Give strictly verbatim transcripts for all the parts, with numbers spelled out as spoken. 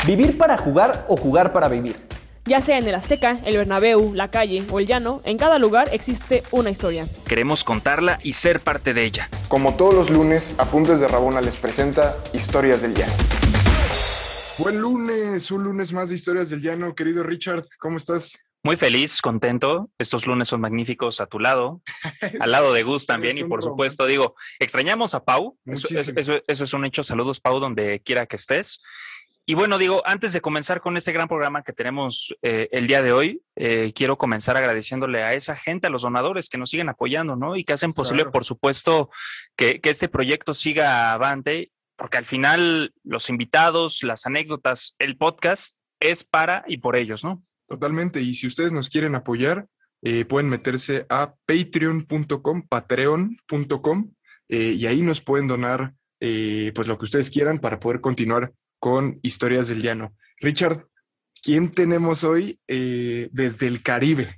¿Vivir para jugar o jugar para vivir? Ya sea en el Azteca, el Bernabéu, la calle o el llano, en cada lugar existe una historia. Queremos contarla y ser parte de ella. Como todos los lunes, Apuntes de Rabona les presenta Historias del Llano. Buen lunes, un lunes más de Historias del Llano. Querido Richard, ¿cómo estás? Muy feliz, contento. Estos lunes son magníficos a tu lado, al lado de Gus también. Y por supuesto, digo, extrañamos a Pau. Eso, eso, eso es un hecho. Saludos, Pau, donde quiera que estés. Y bueno, digo, antes de comenzar con este gran programa que tenemos eh, el día de hoy, eh, quiero comenzar agradeciéndole a esa gente, a los donadores que nos siguen apoyando, ¿no? Y que hacen posible, claro, por supuesto, que, que este proyecto siga avante, porque al final los invitados, las anécdotas, el podcast es para y por ellos, ¿no? Totalmente. Y si ustedes nos quieren apoyar, eh, pueden meterse a patreon punto com, patreon punto com, eh, y ahí nos pueden donar eh, pues lo que ustedes quieran para poder continuar con Historias del Llano. Richard, ¿quién tenemos hoy eh, desde el Caribe?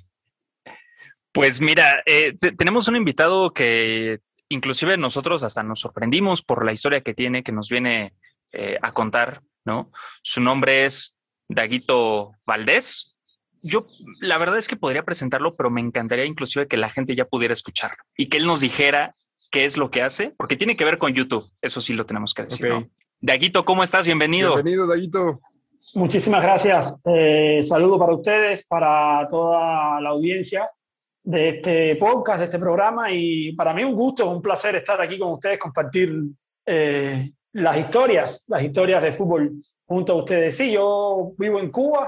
Pues mira, eh, te, tenemos un invitado que inclusive nosotros hasta nos sorprendimos por la historia que tiene, que nos viene eh, a contar, ¿no? Su nombre es Daguito Valdés. Yo la verdad es que podría presentarlo, pero me encantaría inclusive que la gente ya pudiera escucharlo y que él nos dijera qué es lo que hace, porque tiene que ver con YouTube, eso sí lo tenemos que decir, okay, ¿no? Daguito, ¿cómo estás? Bienvenido. Bienvenido, Daguito. Muchísimas gracias. Eh, saludo para ustedes, para toda la audiencia de este podcast, de este programa, y para mí un gusto, un placer estar aquí con ustedes, compartir eh, las historias, las historias de fútbol junto a ustedes. Sí, yo vivo en Cuba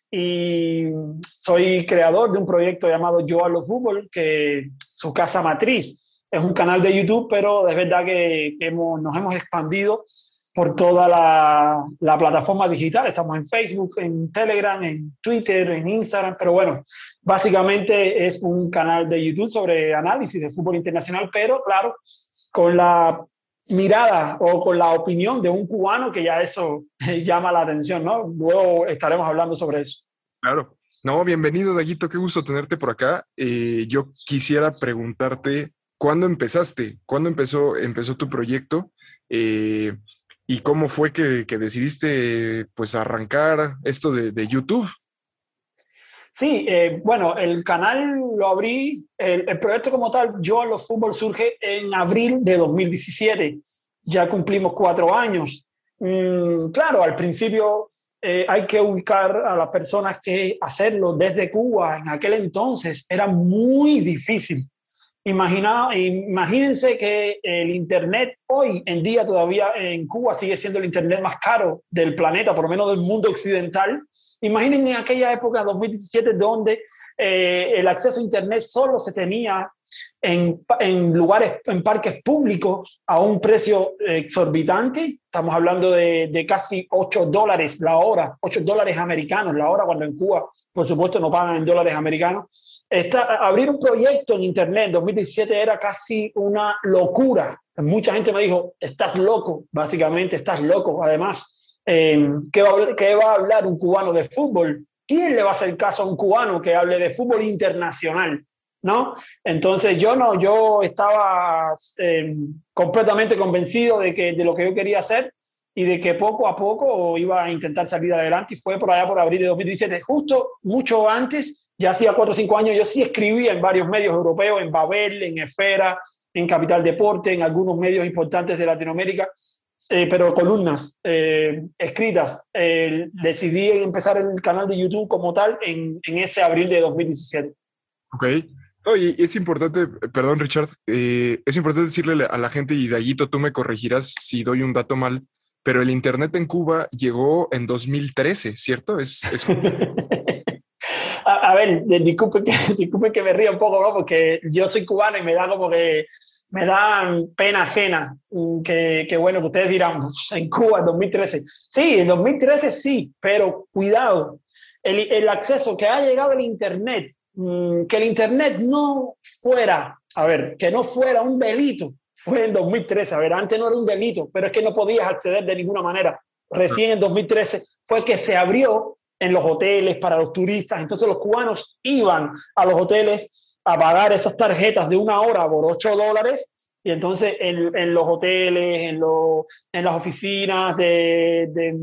y soy creador de un proyecto llamado Yo Hablo Fútbol, que su casa matriz es un canal de YouTube, pero es verdad que, que hemos, nos hemos expandido por toda la, la plataforma digital. Estamos en Facebook, en Telegram, en Twitter, en Instagram, pero bueno, básicamente es un canal de YouTube sobre análisis de fútbol internacional, pero claro, con la mirada o con la opinión de un cubano, que ya eso llama la atención, ¿no? Luego estaremos hablando sobre eso. Claro. No, bienvenido, Daguito, qué gusto tenerte por acá. Eh, yo quisiera preguntarte, ¿cuándo empezaste? ¿Cuándo empezó, empezó tu proyecto? Eh, ¿Y cómo fue que, que decidiste pues arrancar esto de, de YouTube? Sí, eh, bueno, el canal lo abrí, el, el proyecto como tal, Yo Hablo Fútbol, surge en abril de dos mil diecisiete. Ya cumplimos cuatro años. Mm, claro, al principio eh, hay que ubicar a las personas que hacerlo desde Cuba en aquel entonces era muy difícil. Imagina, imagínense que el Internet hoy en día todavía en Cuba sigue siendo el Internet más caro del planeta, por lo menos del mundo occidental. Imaginen en aquella época, dos mil diecisiete, donde eh, el acceso a Internet solo se tenía en, en lugares, en parques públicos a un precio exorbitante. Estamos hablando de, de casi ocho dólares la hora, ocho dólares americanos la hora, cuando en Cuba, por supuesto, no pagan en dólares americanos. Esta, abrir un proyecto en Internet en dos mil diecisiete era casi una locura. Mucha gente me dijo, estás loco, básicamente estás loco. Además, eh, ¿qué, va a, ¿qué va a hablar un cubano de fútbol? ¿Quién le va a hacer caso a un cubano que hable de fútbol internacional? ¿No? Entonces yo no, yo estaba eh, completamente convencido de, que, de lo que yo quería hacer y de que poco a poco iba a intentar salir adelante, y fue por allá por abril de dos mil diecisiete, justo mucho antes. Ya hacía cuatro o cinco años, yo sí escribía en varios medios europeos, en Babel, en Esfera, en Capital Deporte, en algunos medios importantes de Latinoamérica, eh, pero columnas eh, escritas. Eh, decidí empezar el canal de YouTube como tal en, en ese abril de dos mil diecisiete. Ok. Oye, es importante, perdón Richard, eh, es importante decirle a la gente, y Daguito, tú me corregirás si doy un dato mal, pero el Internet en Cuba llegó en dos mil trece, ¿cierto? Es... es... A, a ver, disculpe que, disculpe que me ría un poco, ¿no? Porque yo soy cubano y me da como que me da pena ajena que, que bueno, que ustedes dirán, en Cuba en dos mil trece. Sí, en dos mil trece sí, pero cuidado, el, el acceso que ha llegado el Internet, que el Internet no fuera, a ver, que no fuera un delito, fue en dos mil trece. A ver, antes no era un delito, pero es que no podías acceder de ninguna manera. Recién en dos mil trece fue que se abrió en los hoteles para los turistas. Entonces los cubanos iban a los hoteles a pagar esas tarjetas de una hora por ocho dólares, y entonces en, en los hoteles, en, lo, en las oficinas de, de,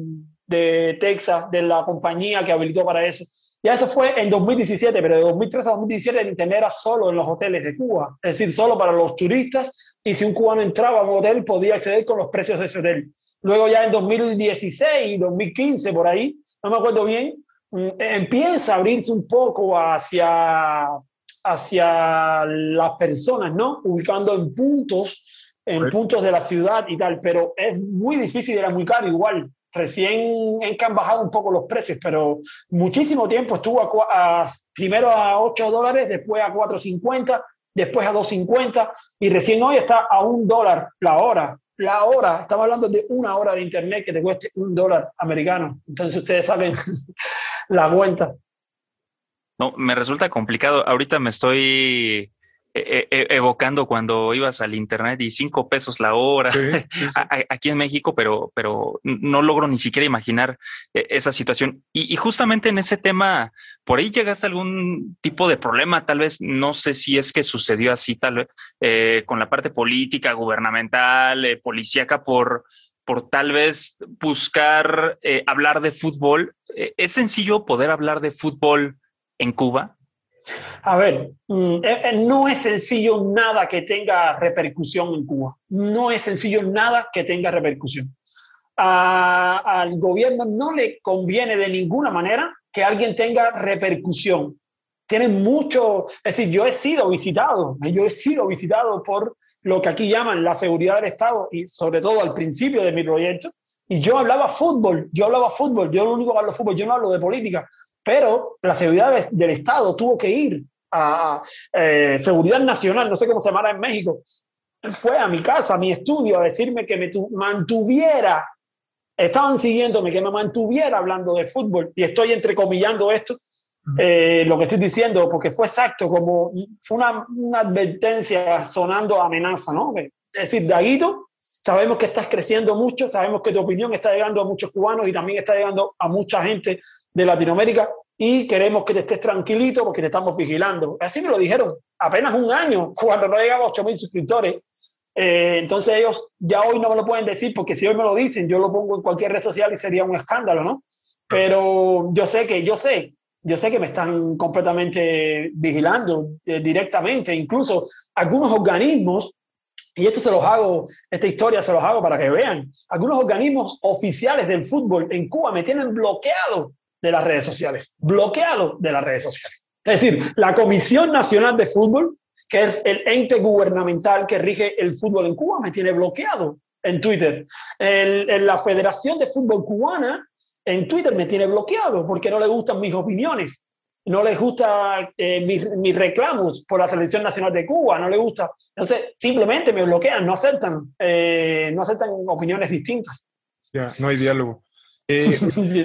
de Texas, de la compañía que habilitó para eso. Ya eso fue en dos mil diecisiete, pero de dos mil trece a dos mil diecisiete el internet era solo en los hoteles de Cuba, es decir, solo para los turistas, y si un cubano entraba a un hotel podía acceder con los precios de ese hotel. Luego ya en dos mil dieciséis, dos mil quince, por ahí, no me acuerdo bien, empieza a abrirse un poco hacia, hacia las personas, ¿no? Ubicando en puntos, en sí. puntos de la ciudad y tal, pero es muy difícil, era muy caro igual. Recién es que han bajado un poco los precios, pero muchísimo tiempo estuvo a, a, primero a ocho dólares, después a cuatro cincuenta, después a dos cincuenta y recién hoy está a un dólar la hora. La hora, estamos hablando de una hora de internet que te cueste un dólar americano. Entonces ustedes saben la cuenta. No, me resulta complicado. Ahorita me estoy e e evocando cuando ibas al internet y cinco pesos la hora sí, sí, sí. aquí en México, pero, pero no logro ni siquiera imaginar esa situación. Y, y justamente en ese tema, por ahí llegaste a algún tipo de problema, tal vez, no sé si es que sucedió así, tal vez, eh, con la parte política, gubernamental, eh, policíaca, por, por tal vez buscar eh, hablar de fútbol. Eh, ¿Es sencillo poder hablar de fútbol en Cuba? A ver, no es sencillo nada que tenga repercusión en Cuba. No es sencillo nada que tenga repercusión. A, al gobierno no le conviene de ninguna manera que alguien tenga repercusión. Tiene mucho, es decir, yo he sido visitado, yo he sido visitado por lo que aquí llaman la seguridad del Estado y sobre todo al principio de mi proyecto. Y yo hablaba fútbol, yo hablaba fútbol, yo lo único que hablo es fútbol, yo no hablo de política. Pero la seguridad del Estado tuvo que ir a eh, Seguridad Nacional, no sé cómo se llamará en México. Él fue a mi casa, a mi estudio, a decirme que me mantuviera, estaban siguiéndome, que me mantuviera hablando de fútbol. Y estoy entrecomillando esto, eh, lo que estoy diciendo, porque fue exacto, como fue una, una advertencia sonando amenaza, ¿no? Es decir, Daguito, sabemos que estás creciendo mucho, sabemos que tu opinión está llegando a muchos cubanos y también está llegando a mucha gente de Latinoamérica y queremos que te estés tranquilito porque te estamos vigilando. Así me lo dijeron, apenas un año, cuando no llegaba a ocho mil suscriptores. Eh, entonces ellos ya hoy no me lo pueden decir porque si hoy me lo dicen, yo lo pongo en cualquier red social y sería un escándalo, ¿no? Pero yo sé que, yo sé, yo sé que me están completamente vigilando eh, directamente, incluso algunos organismos, y esto se los hago, esta historia se los hago para que vean, algunos organismos oficiales del fútbol en Cuba me tienen bloqueado de las redes sociales, bloqueado de las redes sociales. Es decir, la Comisión Nacional de Fútbol, que es el ente gubernamental que rige el fútbol en Cuba, me tiene bloqueado en Twitter. El, el, la Federación de Fútbol Cubana en Twitter me tiene bloqueado porque no le gustan mis opiniones, no les gusta eh, mis, mis reclamos por la Selección Nacional de Cuba, no les gusta. Entonces, simplemente me bloquean, no aceptan, eh, no aceptan opiniones distintas. Ya, no hay diálogo. Eh,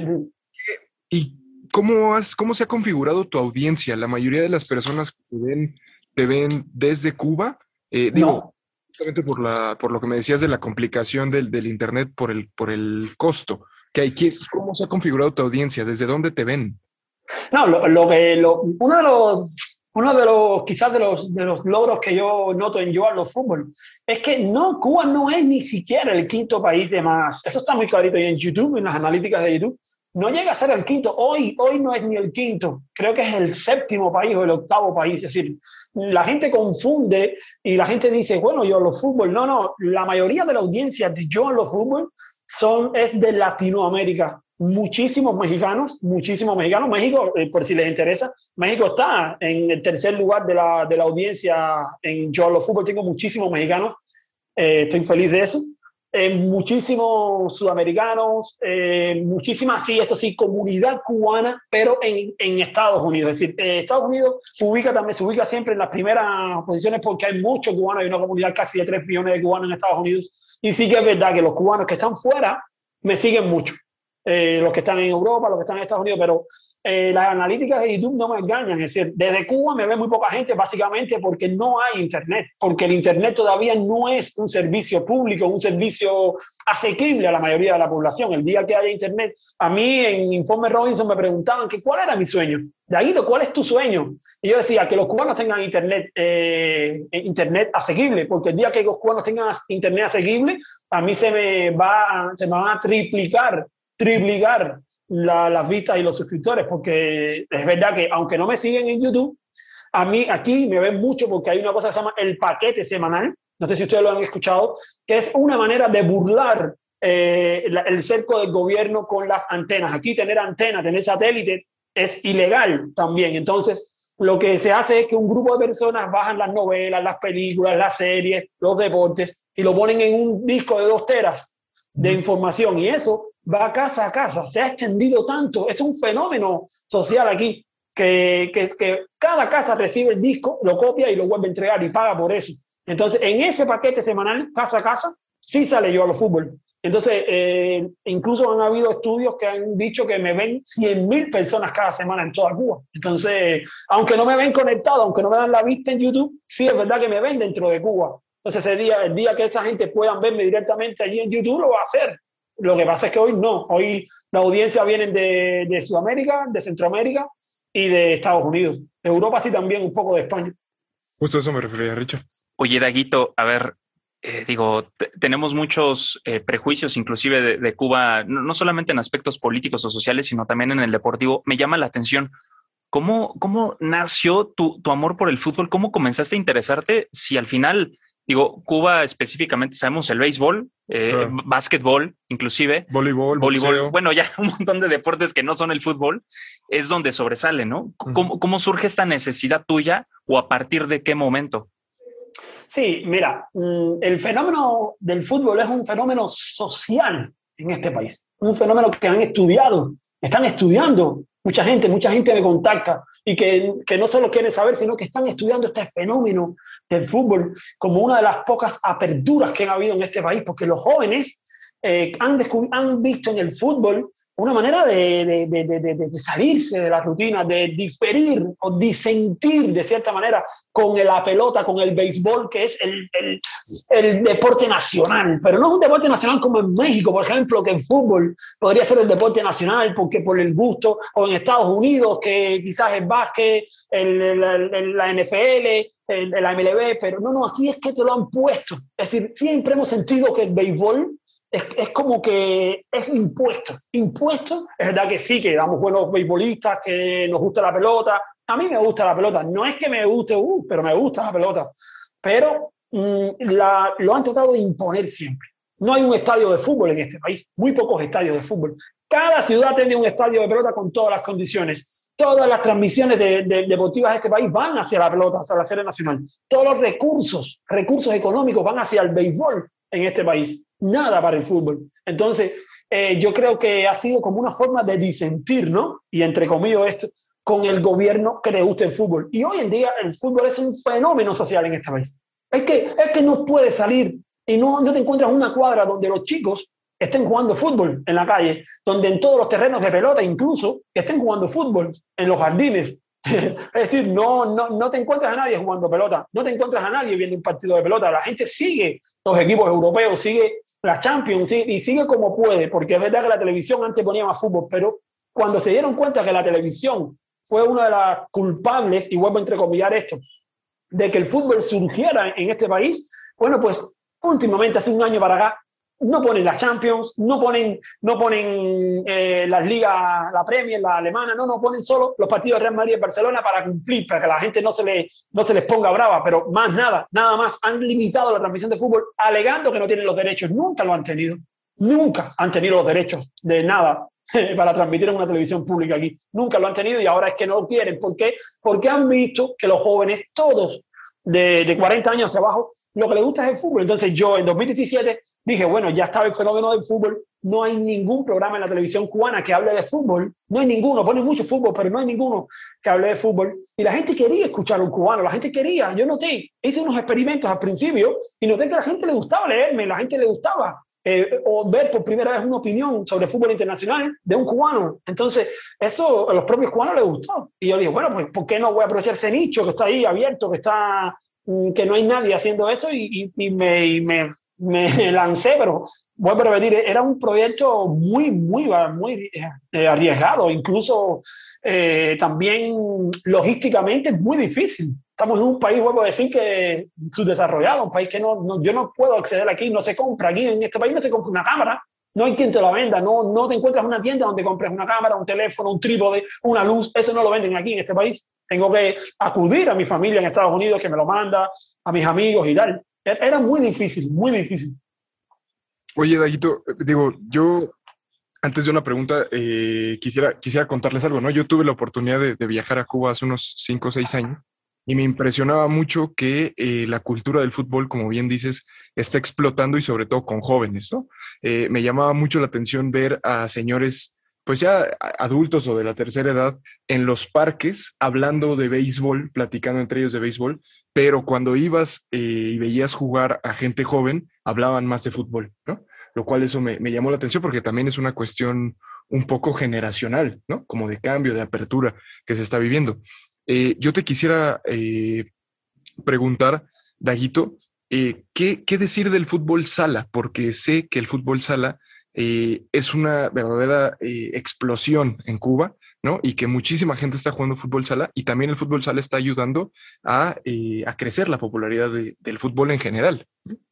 ¿Y cómo, has, cómo se ha configurado tu audiencia? La mayoría de las personas que te ven, te ven desde Cuba, eh, digo, no. Justamente por, la, por lo que me decías de la complicación del, del Internet, por el, por el costo. Que hay que, ¿cómo se ha configurado tu audiencia? ¿Desde dónde te ven? No, lo, lo que, lo, uno de los, uno de los, quizás de los, de los logros que yo noto en Yo Hablo Fútbol es que no, Cuba no es ni siquiera el quinto país de más. Eso está muy clarito y en YouTube, en las analíticas de YouTube. No llega a ser el quinto. Hoy, hoy no es ni el quinto. Creo que es el séptimo país o el octavo país. Es decir, la gente confunde y la gente dice, bueno, Yo Hablo Fútbol. No, no. La mayoría de la audiencia de Yo Hablo Fútbol son, es de Latinoamérica. Muchísimos mexicanos, muchísimos mexicanos. México, eh, por si les interesa, México está en el tercer lugar de la, de la audiencia en Yo Hablo Fútbol. Tengo muchísimos mexicanos. Eh, estoy feliz de eso. Eh, muchísimos sudamericanos, eh, muchísima, sí, eso sí, comunidad cubana, pero en, en Estados Unidos. Es decir, eh, Estados Unidos se ubica, también, se ubica siempre en las primeras posiciones porque hay muchos cubanos, hay una comunidad casi de tres millones de cubanos en Estados Unidos. Y sí que es verdad que los cubanos que están fuera me siguen mucho. Eh, los que están en Europa, los que están en Estados Unidos, pero eh, las analíticas de YouTube no me engañan. Es decir, desde Cuba me ve muy poca gente básicamente porque no hay internet, porque el internet todavía no es un servicio público, un servicio asequible a la mayoría de la población. El día que haya internet, a mí en Informe Robinson me preguntaban que cuál era mi sueño. Daguito, ¿cuál es tu sueño? Y yo decía que los cubanos tengan internet, eh, internet asequible, porque el día que los cubanos tengan internet asequible, a mí se me va, se me van a triplicar triplicar la, las vistas y los suscriptores, porque es verdad que aunque no me siguen en YouTube, a mí aquí me ven mucho porque hay una cosa que se llama el paquete semanal, no sé si ustedes lo han escuchado, que es una manera de burlar eh, la, el cerco del gobierno con las antenas. Aquí tener antenas, tener satélite es ilegal también. Entonces, lo que se hace es que un grupo de personas bajan las novelas, las películas, las series, los deportes y lo ponen en un disco de dos teras de información, y eso va casa a casa. Se ha extendido tanto, es un fenómeno social aquí, que, que, que cada casa recibe el disco, lo copia y lo vuelve a entregar y paga por eso. Entonces, en ese paquete semanal, casa a casa, sí sale Yo a lo Fútbol. Entonces, eh, incluso han habido estudios que han dicho que me ven cien mil personas cada semana en toda Cuba. Entonces, aunque no me ven conectado, aunque no me dan la vista en YouTube, sí es verdad que me ven dentro de Cuba. Entonces, ese día, el día que esa gente puedan verme directamente allí en YouTube, lo va a hacer. Lo que pasa es que hoy no. Hoy la audiencia viene de, de Sudamérica, de Centroamérica y de Estados Unidos. De Europa sí también, un poco de España. Justo eso me refería, Richard. Oye, Daguito, a ver, eh, digo, tenemos muchos eh, prejuicios inclusive de, de Cuba, no, no solamente en aspectos políticos o sociales, sino también en el deportivo. Me llama la atención, ¿cómo, cómo nació tu, tu amor por el fútbol? ¿Cómo comenzaste a interesarte? Si al final, digo, Cuba específicamente, sabemos el béisbol, eh, claro. básquetbol, inclusive. Voleibol, voleibol. Boxeo. Bueno, ya un montón de deportes que no son el fútbol, es donde sobresale, ¿no? ¿Cómo, cómo surge esta necesidad tuya o a partir de qué momento? Sí, mira, el fenómeno del fútbol es un fenómeno social en este país, un fenómeno que han estudiado, están estudiando mucha gente, mucha gente me contacta y que, que no solo quieren saber, sino que están estudiando este fenómeno del fútbol como una de las pocas aperturas que ha habido en este país, porque los jóvenes eh, han, han visto en el fútbol una manera de, de, de, de, de salirse de la rutina, de diferir o disentir de cierta manera con la pelota, con el béisbol, que es el, el, el deporte nacional. Pero no es un deporte nacional como en México, por ejemplo, que el fútbol podría ser el deporte nacional porque por el gusto, o en Estados Unidos, que quizás el básquet, el, el, el, la N F L, el, la M L B, pero no, no, aquí es que te lo han puesto. Es decir, siempre hemos sentido que el béisbol Es, es como que es impuesto, impuesto, es verdad que sí, que damos buenos beisbolistas, que nos gusta la pelota, a mí me gusta la pelota, no es que me guste, uh, pero me gusta la pelota, pero mmm, la, lo han tratado de imponer siempre. No hay un estadio de fútbol en este país, muy pocos estadios de fútbol. Cada ciudad tiene un estadio de pelota con todas las condiciones. Todas las transmisiones de, de, deportivas de este país van hacia la pelota, hacia la serie nacional. Todos los recursos, recursos económicos van hacia el béisbol en este país. Nada para el fútbol. Entonces, eh, yo creo que ha sido como una forma de disentir, ¿no? Y entre comillas esto, con el gobierno que le gusta el fútbol. Y hoy en día el fútbol es un fenómeno social en este país. Es que, es que no puedes salir y no, no te encuentras una cuadra donde los chicos estén jugando fútbol en la calle, donde en todos los terrenos de pelota incluso estén jugando fútbol, en los jardines. Es decir, no, no, no te encuentras a nadie jugando pelota, no te encuentras a nadie viendo un partido de pelota. La gente sigue los equipos europeos, sigue la Champions, sí, y sigue como puede, porque es verdad que la televisión antes ponía más fútbol, pero cuando se dieron cuenta que la televisión fue una de las culpables, y vuelvo a entrecomillar esto, de que el fútbol surgiera en este país, bueno, pues últimamente, hace un año para acá, no ponen la Champions, no ponen, no ponen eh, las ligas, la Premier, la alemana, no, no ponen solo los partidos de Real Madrid y Barcelona para cumplir, para que la gente no se, le, no se les ponga brava, pero más nada, nada más. Han limitado la transmisión de fútbol alegando que no tienen los derechos. Nunca lo han tenido, nunca han tenido los derechos de nada para transmitir en una televisión pública aquí. Nunca lo han tenido y ahora es que no lo quieren. ¿Por qué? Porque han visto que los jóvenes, todos de, de cuarenta años hacia abajo, lo que les gusta es el fútbol. Entonces yo en dos mil diecisiete dije, bueno, ya estaba el fenómeno del fútbol, no hay ningún programa en la televisión cubana que hable de fútbol, no hay ninguno, ponen mucho fútbol, pero no hay ninguno que hable de fútbol. Y la gente quería escuchar a un cubano, la gente quería, yo noté, hice unos experimentos al principio y noté que a la gente le gustaba leerme, la gente le gustaba eh, o ver por primera vez una opinión sobre fútbol internacional de un cubano. Entonces eso a los propios cubanos les gustó. Y yo dije, bueno, pues ¿por qué no voy a aprovechar ese nicho que está ahí abierto, que está... que no hay nadie haciendo eso y, y, y, me, y me, me lancé, pero vuelvo a repetir, era un proyecto muy, muy, muy eh, arriesgado, incluso eh, también logísticamente muy difícil. Estamos en un país, vuelvo a decir, que subdesarrollado, un país que no, no, yo no puedo acceder aquí, no se compra aquí, en este país no se compra una cámara, no hay quien te la venda, no, no te encuentras una tienda donde compres una cámara, un teléfono, un trípode, una luz, eso no lo venden aquí en este país. Tengo que acudir a mi familia en Estados Unidos que me lo manda, a mis amigos y tal. Era muy difícil, muy difícil. Oye, Daguito, digo, yo antes de una pregunta eh, quisiera, quisiera contarles algo, ¿no? Yo tuve la oportunidad de, de viajar a Cuba hace unos cinco o seis años y me impresionaba mucho que eh, la cultura del fútbol, como bien dices, está explotando y sobre todo con jóvenes, ¿no? Eh, me llamaba mucho la atención ver a señores, pues ya adultos o de la tercera edad, en los parques hablando de béisbol, platicando entre ellos de béisbol, pero cuando ibas eh, y veías jugar a gente joven, hablaban más de fútbol, ¿no? Lo cual eso me, me llamó la atención porque también es una cuestión un poco generacional, ¿no? Como de cambio, de apertura que se está viviendo. Eh, yo te quisiera eh, preguntar, Daguito, eh, ¿qué, ¿qué decir del fútbol sala? Porque sé que el fútbol sala eh, es una verdadera eh, explosión en Cuba, ¿no? Y que muchísima gente está jugando fútbol sala y también el fútbol sala está ayudando a, eh, a crecer la popularidad de, del fútbol en general.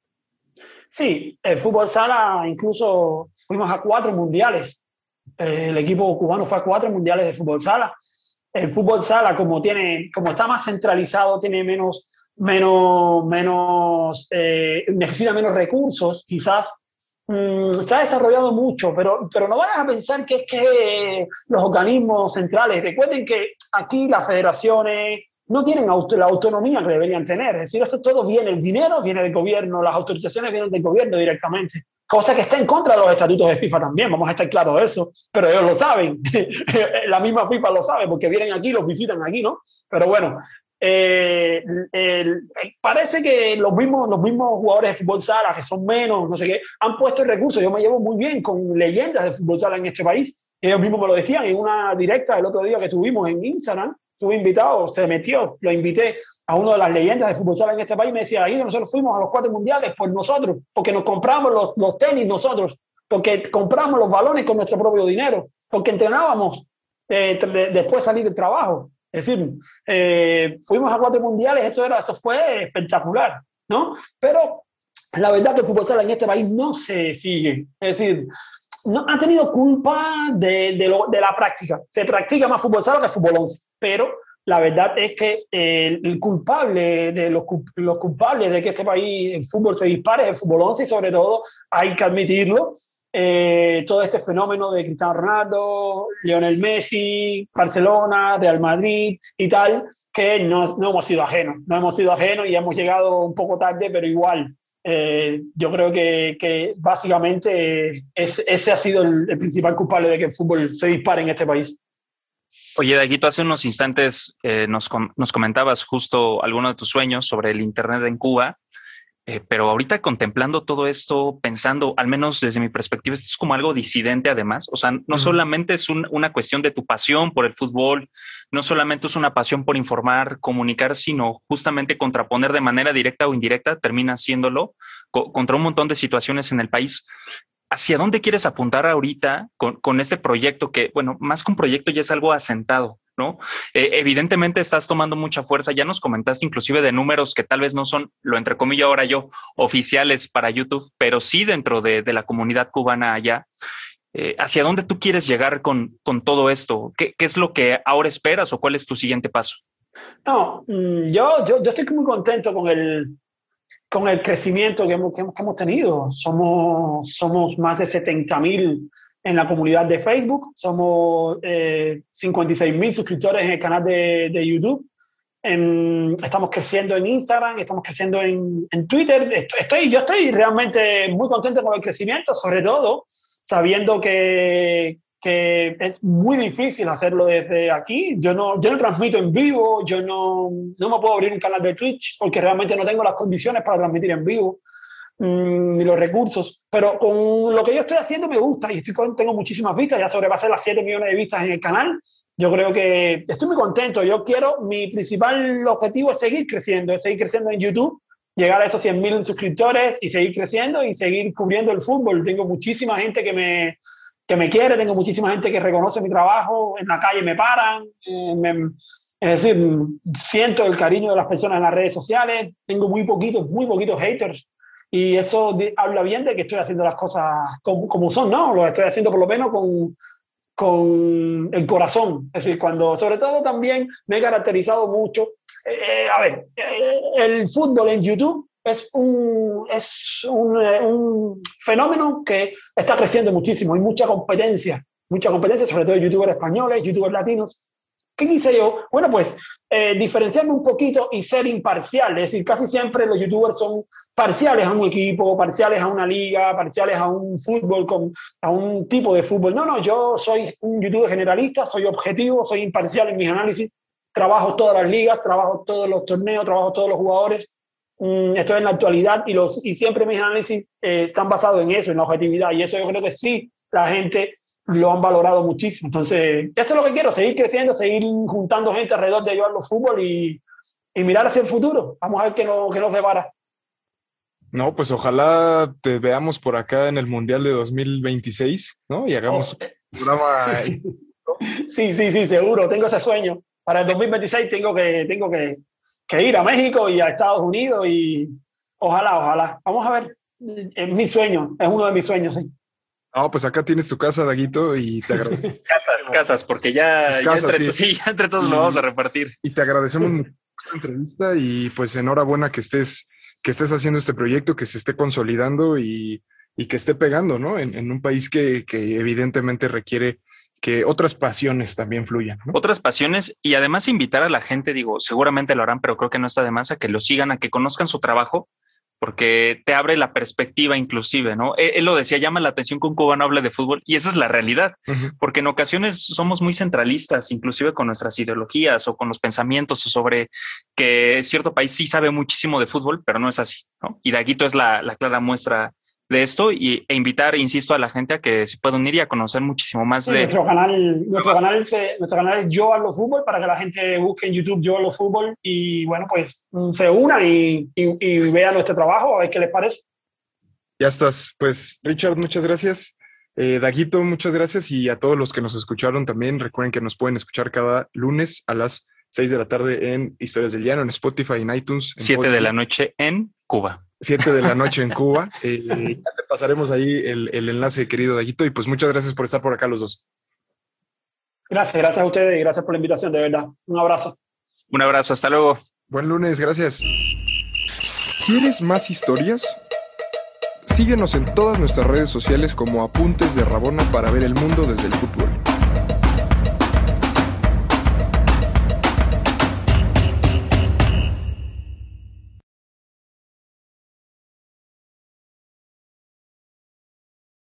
Sí, el fútbol sala, incluso fuimos a cuatro mundiales. El equipo cubano fue a cuatro mundiales de fútbol sala. El fútbol sala, como, tiene, como está más centralizado, tiene menos, menos, menos eh, necesita menos recursos, quizás. Mm, se ha desarrollado mucho, pero, pero no vayas a pensar que es que los organismos centrales, recuerden que aquí las federaciones no tienen auto, la autonomía que deberían tener. Es decir, eso todo viene, el dinero viene del gobierno, las autorizaciones vienen del gobierno directamente, cosa que está en contra de los estatutos de FIFA también, vamos a estar claros de eso, pero ellos lo saben, la misma FIFA lo sabe, porque vienen aquí, los visitan aquí, ¿no? Pero bueno, eh, el, parece que los mismos, los mismos jugadores de fútbol sala, que son menos, no sé qué, han puesto el recurso. Yo me llevo muy bien con leyendas de fútbol sala en este país, ellos mismos me lo decían en una directa el otro día que tuvimos en Instagram. Estuve invitado, se metió, lo invité a uno de las leyendas de fútbol sala en este país, me decía, ahí nosotros fuimos a los cuatro mundiales por nosotros, porque nos compramos los, los tenis nosotros, porque compramos los balones con nuestro propio dinero, porque entrenábamos eh, de, después de salir del trabajo. Es decir, eh, fuimos a cuatro mundiales, eso, era, eso fue espectacular, ¿no? Pero la verdad que el fútbol sala en este país no se sigue. Es decir, no ha tenido culpa de, de, lo, de la práctica. Se practica más fútbol sala que fútbol once, pero la verdad es que el, el culpable de los, los culpables de que este país el fútbol se dispare es el fútbol once y sobre todo hay que admitirlo. Eh, todo este fenómeno de Cristiano Ronaldo, Lionel Messi, Barcelona, Real Madrid y tal, que no, no hemos sido ajenos, no hemos sido ajenos y hemos llegado un poco tarde, pero igual. Eh, yo creo que, que básicamente es, ese ha sido el, el principal culpable de que el fútbol se dispare en este país. Oye, Daguito, hace unos instantes eh, nos, com- nos comentabas justo alguno de tus sueños sobre el Internet en Cuba, eh, pero ahorita contemplando todo esto, pensando, al menos desde mi perspectiva, esto es como algo disidente además. O sea, no uh-huh. solamente es un, una cuestión de tu pasión por el fútbol, no solamente es una pasión por informar, comunicar, sino justamente contraponer de manera directa o indirecta, termina haciéndolo co- contra un montón de situaciones en el país. ¿Hacia dónde quieres apuntar ahorita con, con este proyecto que, bueno, más que un proyecto ya es algo asentado, ¿no? Eh, evidentemente estás tomando mucha fuerza, ya nos comentaste inclusive de números que tal vez no son, lo entrecomillo ahora yo, oficiales para YouTube, pero sí dentro de, de la comunidad cubana allá. Eh, ¿Hacia dónde tú quieres llegar con, con todo esto? ¿Qué, ¿Qué es lo que ahora esperas o cuál es tu siguiente paso? No, yo, yo, yo estoy muy contento con el... con el crecimiento que hemos, que hemos, que hemos tenido. Somos, somos más de setenta mil en la comunidad de Facebook, somos eh, cincuenta y seis mil suscriptores en el canal de, de YouTube, en, estamos creciendo en Instagram, estamos creciendo en, en Twitter. Estoy, yo estoy realmente muy contento con el crecimiento, sobre todo sabiendo que, que es muy difícil hacerlo desde aquí. Yo no, yo no transmito en vivo, yo no, no me puedo abrir un canal de Twitch porque realmente no tengo las condiciones para transmitir en vivo, mmm, ni los recursos. Pero con lo que yo estoy haciendo me gusta y estoy con, tengo muchísimas vistas, ya sobrepasé las siete millones de vistas en el canal. Yo creo que estoy muy contento. Yo quiero, mi principal objetivo es seguir creciendo, es seguir creciendo en YouTube, llegar a esos cien mil suscriptores y seguir creciendo y seguir cubriendo el fútbol. Tengo muchísima gente que me... que me quiere, tengo muchísima gente que reconoce mi trabajo, en la calle me paran, eh, me, es decir, siento el cariño de las personas en las redes sociales, tengo muy poquitos, muy poquitos haters, y eso de, habla bien de que estoy haciendo las cosas como, como son, ¿no? Lo estoy haciendo por lo menos con, con el corazón. Es decir, cuando, sobre todo también me he caracterizado mucho. Eh, a ver, eh, el fútbol en YouTube es un, es un, eh, un fenómeno que está creciendo muchísimo. Hay mucha competencia, mucha competencia, sobre todo de youtubers españoles, youtubers latinos. ¿Qué quise yo? Bueno, pues eh, diferenciarme un poquito y ser imparcial. Es decir, casi siempre los youtubers son parciales a un equipo, parciales a una liga, parciales a un fútbol, con, a un tipo de fútbol. No, no, yo soy un youtuber generalista, soy objetivo, soy imparcial en mis análisis, trabajo todas las ligas, trabajo todos los torneos, trabajo todos los jugadores, mm, estoy en la actualidad y, los, y siempre mis análisis eh, están basados en eso, en la objetividad. Y eso yo creo que sí, la gente lo han valorado muchísimo. Entonces, eso es lo que quiero, seguir creciendo, seguir juntando gente alrededor de Yo Hablo Fútbol y, y mirar hacia el futuro. Vamos a ver qué, no, qué nos depara. No, pues ojalá te veamos por acá en el Mundial de dos mil veintiséis, ¿no? Y hagamos oh. un programa. Sí, sí, sí, sí, seguro, tengo ese sueño. Para el dos mil veintiséis tengo que, tengo que, que ir a México y a Estados Unidos y ojalá, ojalá. Vamos a ver, es mi sueño, es uno de mis sueños, sí. No, pues acá tienes tu casa, Daguito, y te agradecemos. Casas, casas, porque ya, casas, ya, entre, sí. sí, ya entre todos y, lo vamos a repartir. Y te agradecemos mucho esta entrevista y pues enhorabuena que estés, que estés haciendo este proyecto, que se esté consolidando y, y que esté pegando, ¿no? En, en un país que, que evidentemente requiere que otras pasiones también fluyan, ¿no? Otras pasiones y además invitar a la gente, digo, seguramente lo harán, pero creo que no está de más, a que lo sigan, a que conozcan su trabajo, porque te abre la perspectiva inclusive, ¿no? Él, él lo decía, llama la atención que un cubano hable de fútbol y esa es la realidad, uh-huh. porque en ocasiones somos muy centralistas, inclusive con nuestras ideologías o con los pensamientos sobre que cierto país sí sabe muchísimo de fútbol, pero no es así, ¿no? Y Daguito es la, la clara muestra de esto y, e invitar, insisto, a la gente a que se pueda unir y a conocer muchísimo más sí, de... Nuestro canal, nuestro, canal se, nuestro canal es Yo Hablo Fútbol, para que la gente busque en YouTube Yo Hablo Fútbol y, bueno, pues se una y, y, y vea nuestro trabajo, a ver qué les parece. Ya estás. Pues, Richard, muchas gracias. Eh, Daguito, muchas gracias. Y a todos los que nos escucharon también, recuerden que nos pueden escuchar cada lunes a las seis de la tarde en Historias del Llano, en Spotify, en iTunes. En siete de la noche en Cuba. siete de la noche en Cuba. Eh, ya te pasaremos ahí el, el enlace, querido Daguito, y pues muchas gracias por estar por acá los dos. Gracias, gracias a ustedes y gracias por la invitación, de verdad. Un abrazo. Un abrazo, hasta luego. Buen lunes, gracias. ¿Quieres más historias? Síguenos en todas nuestras redes sociales como Apuntes de Rabona para ver el mundo desde el fútbol.